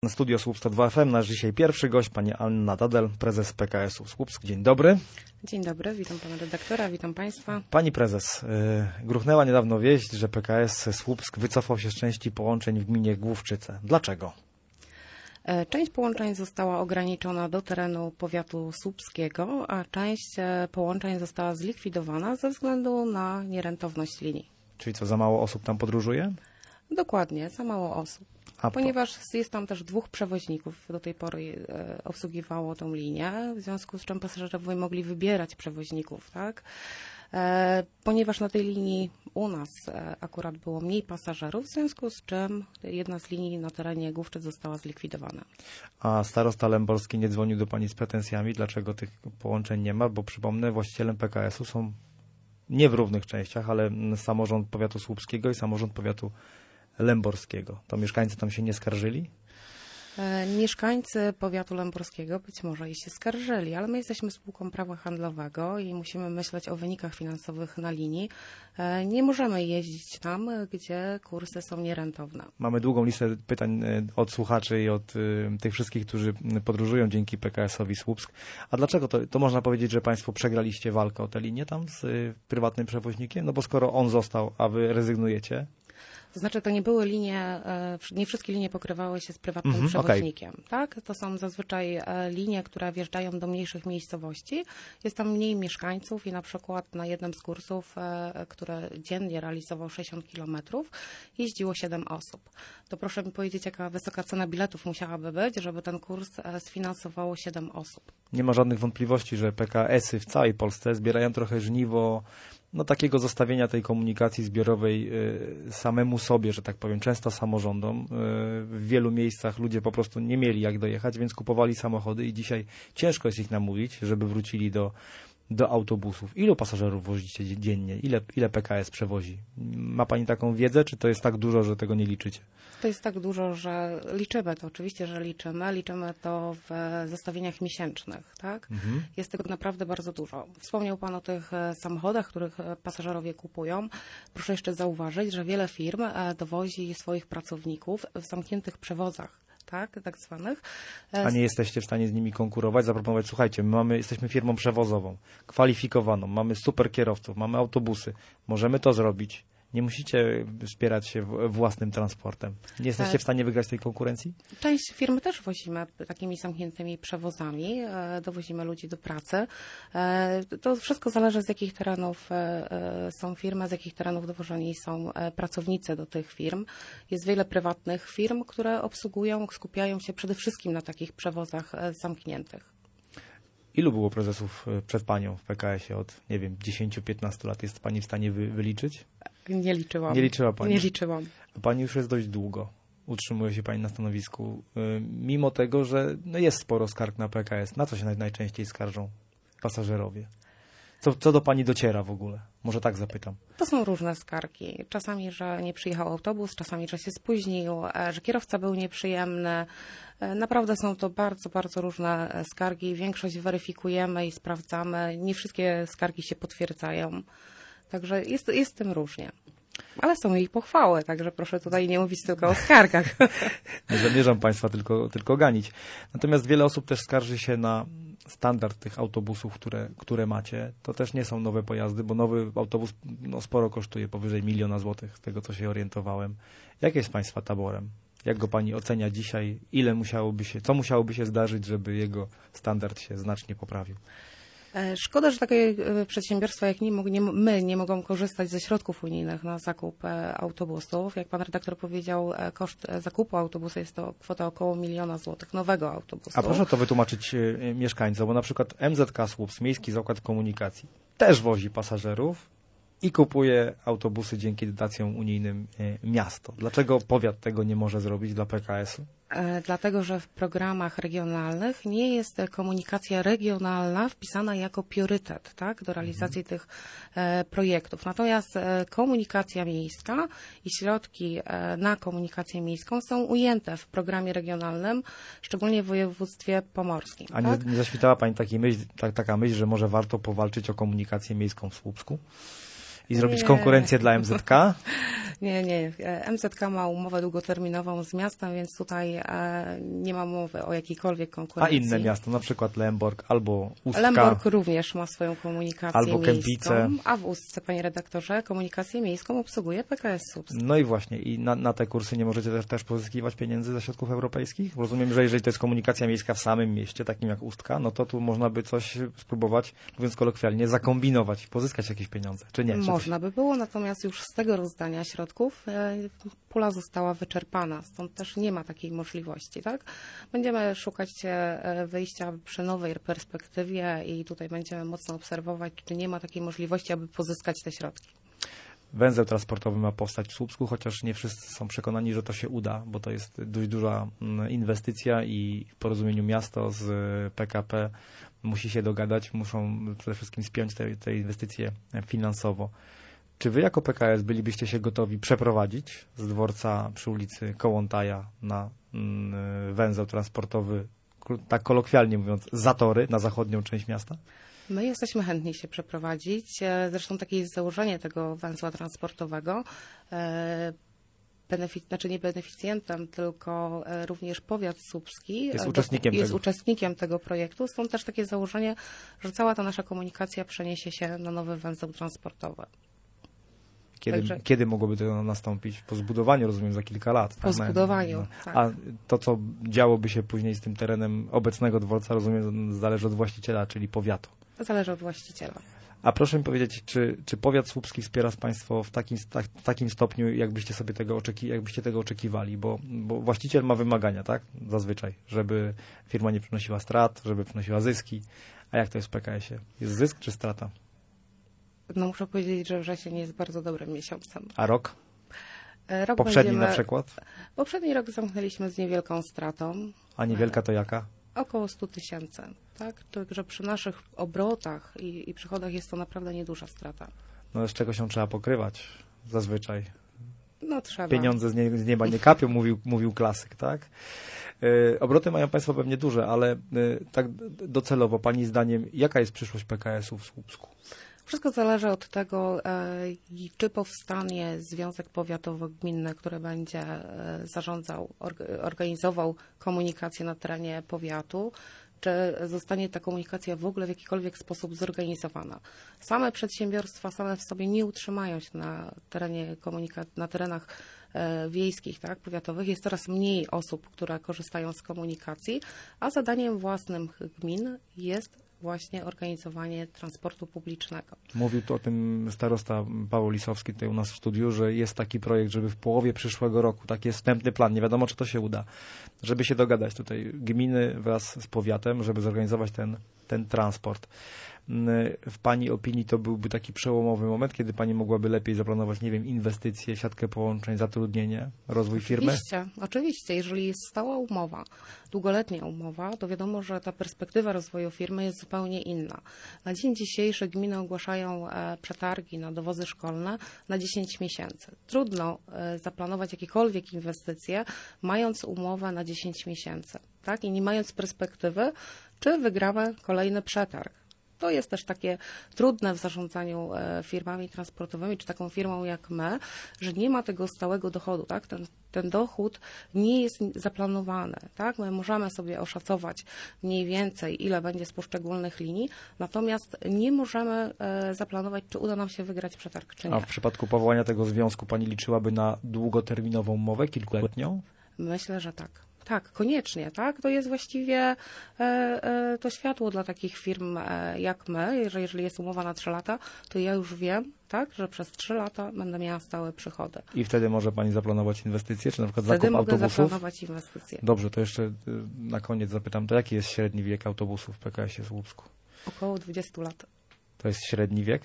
Studio Słupsk 102 FM. Nasz dzisiaj pierwszy gość, pani Anna Dadel, prezes PKS-u Słupsk. Dzień dobry. Dzień dobry, witam pana redaktora, witam państwa. Pani prezes, gruchnęła niedawno wieść, że PKS Słupsk wycofał się z części połączeń w gminie Główczyce. Dlaczego? Część połączeń została ograniczona do terenu powiatu słupskiego, a część połączeń została zlikwidowana ze względu na nierentowność linii. Czyli co, za mało osób tam podróżuje? Dokładnie, za mało osób. Ponieważ jest tam też 2 przewoźników, do tej pory obsługiwało tą linię, w związku z czym pasażerowie mogli wybierać przewoźników, tak? Ponieważ na tej linii u nas akurat było mniej pasażerów, w związku z czym jedna z linii na terenie Główczyc została zlikwidowana. A starosta Lęborski nie dzwonił do pani z pretensjami, dlaczego tych połączeń nie ma, bo przypomnę, właścicielem PKS-u są nie w równych częściach, ale samorząd powiatu słupskiego i samorząd powiatu lęborskiego. To mieszkańcy tam się nie skarżyli? Mieszkańcy powiatu lęborskiego być może i się skarżyli, ale my jesteśmy spółką prawa handlowego i musimy myśleć o wynikach finansowych na linii. Nie możemy jeździć tam, gdzie kursy są nierentowne. Mamy długą listę pytań od słuchaczy i od tych wszystkich, którzy podróżują dzięki PKS-owi Słupsk. A dlaczego to można powiedzieć, że państwo przegraliście walkę o tę linię tam z prywatnym przewoźnikiem? No bo skoro on został, a wy rezygnujecie. To znaczy, to nie były linie, nie wszystkie linie pokrywały się z prywatnym przewoźnikiem, tak? To są zazwyczaj linie, które wjeżdżają do mniejszych miejscowości. Jest tam mniej mieszkańców i na przykład na jednym z kursów, które dziennie realizował 60 km, jeździło 7 osób. To proszę mi powiedzieć, jaka wysoka cena biletów musiałaby być, żeby ten kurs sfinansowało 7 osób. Nie ma żadnych wątpliwości, że PKS-y w całej Polsce zbierają trochę żniwo takiego zostawienia tej komunikacji zbiorowej samemu sobie, że tak powiem, często samorządom. W wielu miejscach ludzie po prostu nie mieli jak dojechać, więc kupowali samochody i dzisiaj ciężko jest ich namówić, żeby wrócili do autobusów. Ilu pasażerów wozicie dziennie? Ile PKS przewozi? Ma pani taką wiedzę, czy to jest tak dużo, że tego nie liczycie? To jest tak dużo, że liczymy to, oczywiście, że liczymy. Liczymy to w zestawieniach miesięcznych, tak? Jest tego naprawdę bardzo dużo. Wspomniał pan o tych samochodach, których pasażerowie kupują. Proszę jeszcze zauważyć, że wiele firm dowozi swoich pracowników w zamkniętych przewozach. Tak zwanych. A nie jesteście w stanie z nimi konkurować, zaproponować, słuchajcie, jesteśmy firmą przewozową, kwalifikowaną, mamy super kierowców, mamy autobusy, możemy to zrobić. Nie musicie wspierać się własnym transportem. Nie jesteście w stanie wygrać tej konkurencji? Część firm też wozimy takimi zamkniętymi przewozami, dowozimy ludzi do pracy. To wszystko zależy, z jakich terenów są firmy, z jakich terenów dowożeni są pracownicy do tych firm. Jest wiele prywatnych firm, które obsługują, skupiają się przede wszystkim na takich przewozach zamkniętych. Ilu było prezesów przed panią w PKS-ie od, 10-15 lat? Jest pani w stanie wyliczyć? Nie liczyłam. Nie liczyła pani? Nie liczyłam. A pani już jest dość długo. Utrzymuje się pani na stanowisku. Mimo tego, że jest sporo skarg na PKS. Na co się najczęściej skarżą pasażerowie? Co do pani dociera w ogóle? Może tak zapytam. To są różne skargi. Czasami, że nie przyjechał autobus, czasami, że się spóźnił, że kierowca był nieprzyjemny. Naprawdę są to bardzo, bardzo różne skargi. Większość weryfikujemy i sprawdzamy. Nie wszystkie skargi się potwierdzają. Także jest z tym różnie. Ale są ich pochwały, także proszę tutaj nie mówić tylko o skargach. Nie zamierzam państwa tylko ganić. Natomiast wiele osób też skarży się na standard tych autobusów, które macie. To też nie są nowe pojazdy, bo nowy autobus sporo kosztuje, powyżej 1 000 000 złotych, z tego co się orientowałem. Jak jest państwa taborem? Jak go pani ocenia dzisiaj? Co musiałoby się zdarzyć, żeby jego standard się znacznie poprawił? Szkoda, że takie przedsiębiorstwa jak my nie mogą korzystać ze środków unijnych na zakup autobusów. Jak pan redaktor powiedział, koszt zakupu autobusu jest to kwota około 1 000 000 złotych nowego autobusu. A proszę to wytłumaczyć mieszkańcom, bo na przykład MZK Słupsk, Miejski Zakład Komunikacji, też wozi pasażerów i kupuje autobusy dzięki dotacjom unijnym miasto. Dlaczego powiat tego nie może zrobić dla PKS-u? Dlatego, że w programach regionalnych nie jest komunikacja regionalna wpisana jako priorytet, tak, do realizacji tych projektów. Natomiast komunikacja miejska i środki na komunikację miejską są ujęte w programie regionalnym, szczególnie w województwie pomorskim. A tak? nie zaświtała pani taka myśl, że może warto powalczyć o komunikację miejską w Słupsku? I zrobić konkurencję dla MZK? Nie. MZK ma umowę długoterminową z miastem, więc tutaj nie ma mowy o jakiejkolwiek konkurencji. A inne miasto, na przykład Lęborg albo Ustka? Lęborg również ma swoją komunikację albo miejską. Kępice. A w Ustce, panie redaktorze, komunikację miejską obsługuje PKS Słupsk. No i właśnie. I na te kursy nie możecie też pozyskiwać pieniędzy ze środków europejskich? Rozumiem, że jeżeli to jest komunikacja miejska w samym mieście, takim jak Ustka, no to tu można by coś spróbować, mówiąc kolokwialnie, zakombinować, pozyskać jakieś pieniądze, czy nie? Można by było, natomiast już z tego rozdania środków pula została wyczerpana, stąd też nie ma takiej możliwości, tak? Będziemy szukać wyjścia przy nowej perspektywie i tutaj będziemy mocno obserwować, czy nie ma takiej możliwości, aby pozyskać te środki. Węzeł transportowy ma powstać w Słupsku, chociaż nie wszyscy są przekonani, że to się uda, bo to jest dość duża inwestycja i w porozumieniu miasto z PKP musi się dogadać, muszą przede wszystkim spiąć te inwestycje finansowo. Czy wy jako PKS bylibyście się gotowi przeprowadzić z dworca przy ulicy Kołłątaja na węzeł transportowy, tak kolokwialnie mówiąc, Zatory na zachodnią część miasta? My jesteśmy chętni się przeprowadzić. Zresztą takie jest założenie tego węzła transportowego. Nie beneficjentem, tylko również powiat słupski jest uczestnikiem tego projektu. Stąd też takie założenie, że cała ta nasza komunikacja przeniesie się na nowy węzeł transportowy. Kiedy mogłoby to nastąpić? Po zbudowaniu, rozumiem, za kilka lat. Po zbudowaniu, tak. A to, co działoby się później z tym terenem obecnego dworca, rozumiem, zależy od właściciela, czyli powiatu. Zależy od właściciela. A proszę mi powiedzieć, czy powiat słupski wspiera państwo w takim stopniu, jakbyście tego oczekiwali? Bo właściciel ma wymagania, tak? Zazwyczaj, żeby firma nie przynosiła strat, żeby przynosiła zyski. A jak to jest w PKS-ie? Jest zysk czy strata? No muszę powiedzieć, że wrzesień jest bardzo dobrym miesiącem. A rok? Poprzedni na przykład? Poprzedni rok zamknęliśmy z niewielką stratą. A niewielka to jaka? Około 100 000, tak? Także przy naszych obrotach i przychodach jest to naprawdę nieduża strata. No z czego się trzeba pokrywać zazwyczaj? No trzeba. Pieniądze z nieba nie kapią, mówił klasyk, tak? Obroty mają państwo pewnie duże, ale tak docelowo, pani zdaniem, jaka jest przyszłość PKS-u w Słupsku? Wszystko zależy od tego, czy powstanie związek powiatowo-gminny, który będzie zarządzał, organizował komunikację na terenie powiatu, czy zostanie ta komunikacja w ogóle w jakikolwiek sposób zorganizowana. Same przedsiębiorstwa same w sobie nie utrzymają się na terenach wiejskich, tak, powiatowych. Jest coraz mniej osób, które korzystają z komunikacji, a zadaniem własnym gmin jest właśnie organizowanie transportu publicznego. Mówił tu o tym starosta Paweł Lisowski tutaj u nas w studiu, że jest taki projekt, żeby w połowie przyszłego roku, taki jest wstępny plan, nie wiadomo czy to się uda, żeby się dogadać tutaj gminy wraz z powiatem, żeby zorganizować ten transport. W pani opinii to byłby taki przełomowy moment, kiedy pani mogłaby lepiej zaplanować, nie wiem, inwestycje, siatkę połączeń, zatrudnienie, rozwój firmy? Oczywiście. Jeżeli jest stała umowa, długoletnia umowa, to wiadomo, że ta perspektywa rozwoju firmy jest zupełnie inna. Na dzień dzisiejszy gminy ogłaszają przetargi na dowozy szkolne na 10 miesięcy. Trudno zaplanować jakiekolwiek inwestycje, mając umowę na 10 miesięcy, tak? I nie mając perspektywy, czy wygramy kolejny przetarg. To jest też takie trudne w zarządzaniu firmami transportowymi, czy taką firmą jak my, że nie ma tego stałego dochodu, tak? Ten dochód nie jest zaplanowany, tak? My możemy sobie oszacować mniej więcej, ile będzie z poszczególnych linii, natomiast nie możemy zaplanować, czy uda nam się wygrać przetarg, czy nie. A w przypadku powołania tego związku pani liczyłaby na długoterminową umowę, kilkuletnią? Myślę, że tak. Tak, koniecznie, tak? To jest właściwie to światło dla takich firm jak my, że jeżeli jest umowa na 3 lata, to ja już wiem, tak, że przez 3 lata będę miała stałe przychody. I wtedy może pani zaplanować inwestycje, czy na przykład wtedy zakup autobusów? Wtedy mogę zaplanować inwestycje. Dobrze, to jeszcze na koniec zapytam, to jaki jest średni wiek autobusów w PKS-ie Słupsku? Około 20 lat. To jest średni wiek?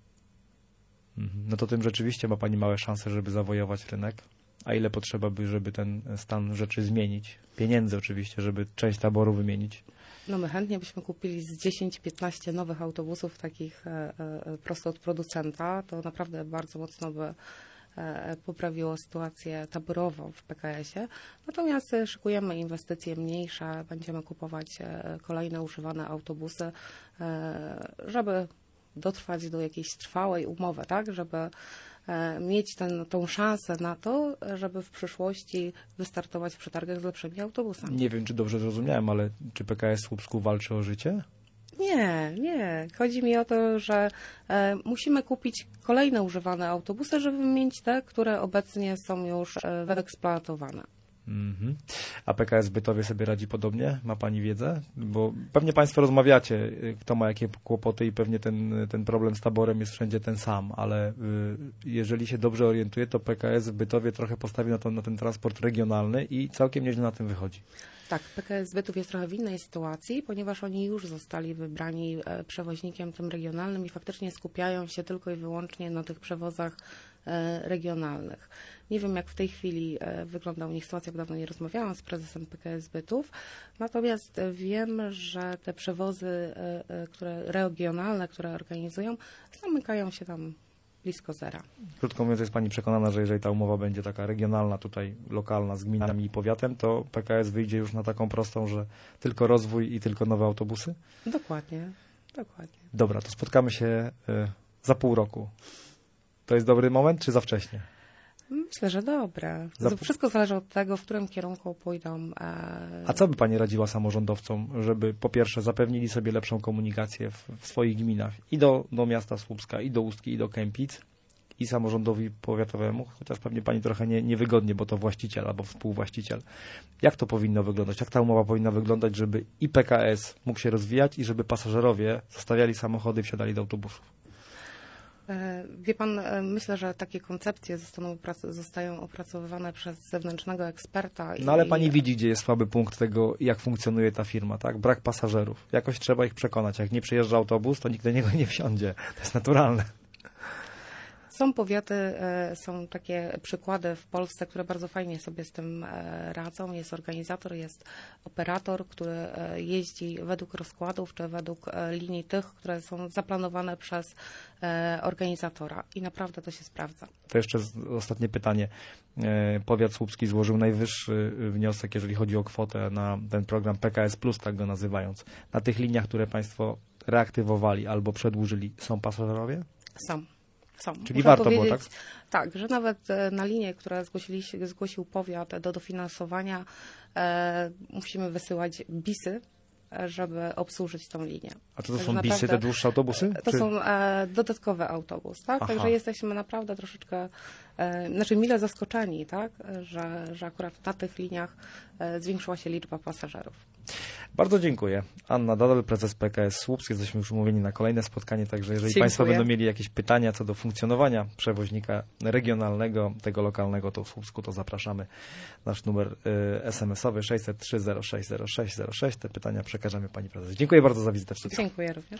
No to tym rzeczywiście ma pani małe szanse, żeby zawojować rynek. A ile potrzeba by, żeby ten stan rzeczy zmienić? Pieniędzy oczywiście, żeby część taboru wymienić. No my chętnie byśmy kupili z 10-15 nowych autobusów takich prosto od producenta. To naprawdę bardzo mocno by poprawiło sytuację taborową w PKS-ie. Natomiast szykujemy inwestycje mniejsze, będziemy kupować kolejne używane autobusy, żeby dotrwać do jakiejś trwałej umowy, tak, żeby mieć tą szansę na to, żeby w przyszłości wystartować w przetargach z lepszymi autobusami. Nie wiem, czy dobrze zrozumiałem, ale czy PKS w Słupsku walczy o życie? Nie. Chodzi mi o to, że musimy kupić kolejne używane autobusy, żeby wymienić te, które obecnie są już wyeksploatowane. A PKS w Bytowie sobie radzi podobnie? Ma Pani wiedzę? Bo pewnie Państwo rozmawiacie, kto ma jakie kłopoty i pewnie ten problem z taborem jest wszędzie ten sam, ale jeżeli się dobrze orientuję, to PKS w Bytowie trochę postawił na ten transport regionalny i całkiem nieźle na tym wychodzi. Tak, PKS Bytów jest trochę w innej sytuacji, ponieważ oni już zostali wybrani przewoźnikiem tym regionalnym i faktycznie skupiają się tylko i wyłącznie na tych przewozach regionalnych. Nie wiem, jak w tej chwili wygląda u nich sytuacja, bo dawno nie rozmawiałam z prezesem PKS Bytów, natomiast wiem, że te przewozy regionalne, które organizują, zamykają się tam blisko zera. Krótko mówiąc, jest Pani przekonana, że jeżeli ta umowa będzie taka regionalna, tutaj lokalna z gminami i powiatem, to PKS wyjdzie już na taką prostą, że tylko rozwój i tylko nowe autobusy? Dokładnie. Dobra, to spotkamy się za pół roku. To jest dobry moment, czy za wcześnie? Myślę, że dobre. Wszystko zależy od tego, w którym kierunku pójdą. A co by Pani radziła samorządowcom, żeby po pierwsze zapewnili sobie lepszą komunikację w swoich gminach i do miasta Słupska, i do Ustki, i do Kępic, i samorządowi powiatowemu, chociaż pewnie Pani trochę niewygodnie, bo to właściciel albo współwłaściciel. Jak to powinno wyglądać? Jak ta umowa powinna wyglądać, żeby i PKS mógł się rozwijać i żeby pasażerowie zostawiali samochody i wsiadali do autobusów? Wie pan, myślę, że takie koncepcje zostają opracowywane przez zewnętrznego eksperta. No ale Pani widzi, gdzie jest słaby punkt tego, jak funkcjonuje ta firma, tak? Brak pasażerów. Jakoś trzeba ich przekonać. Jak nie przyjeżdża autobus, to nikt do niego nie wsiądzie. To jest naturalne. Są powiaty, są takie przykłady w Polsce, które bardzo fajnie sobie z tym radzą. Jest organizator, jest operator, który jeździ według rozkładów, czy według linii tych, które są zaplanowane przez organizatora. I naprawdę to się sprawdza. To jeszcze ostatnie pytanie. Powiat słupski złożył najwyższy wniosek, jeżeli chodzi o kwotę na ten program PKS Plus, tak go nazywając. Na tych liniach, które Państwo reaktywowali albo przedłużyli, są pasażerowie? Są. Czyli warto było, tak? Tak, że nawet na linię, które zgłosił powiat do dofinansowania, musimy wysyłać bisy, żeby obsłużyć tą linię. A to są bisy, te dłuższe autobusy? To są dodatkowy autobus, tak? Aha. Także jesteśmy naprawdę troszeczkę, mile zaskoczeni, tak? Że akurat na tych liniach zwiększyła się liczba pasażerów. Bardzo dziękuję. Anna Dodel, prezes PKS Słupsk. Jesteśmy już umówieni na kolejne spotkanie, także jeżeli Państwo będą mieli jakieś pytania co do funkcjonowania przewoźnika regionalnego, tego lokalnego, to w Słupsku, to zapraszamy. Nasz numer SMS-owy 603 06 06 06. Te pytania przekażemy Pani prezes. Dziękuję bardzo za wizytę w studiu. Dziękuję również.